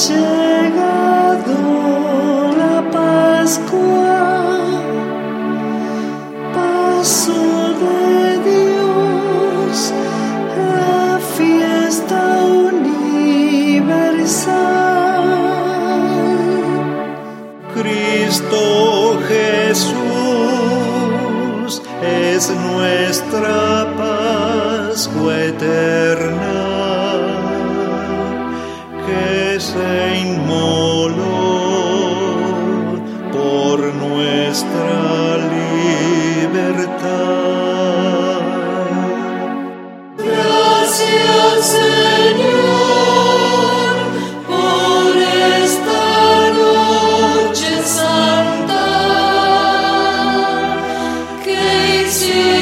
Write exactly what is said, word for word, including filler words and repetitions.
llegado la Pascua, paso de Dios, la fiesta universal. Cristo Jesús es nuestra Pascua eterna, que se inmoló por nuestra libertad. Gracias, Señor, por esta noche santa que hiciste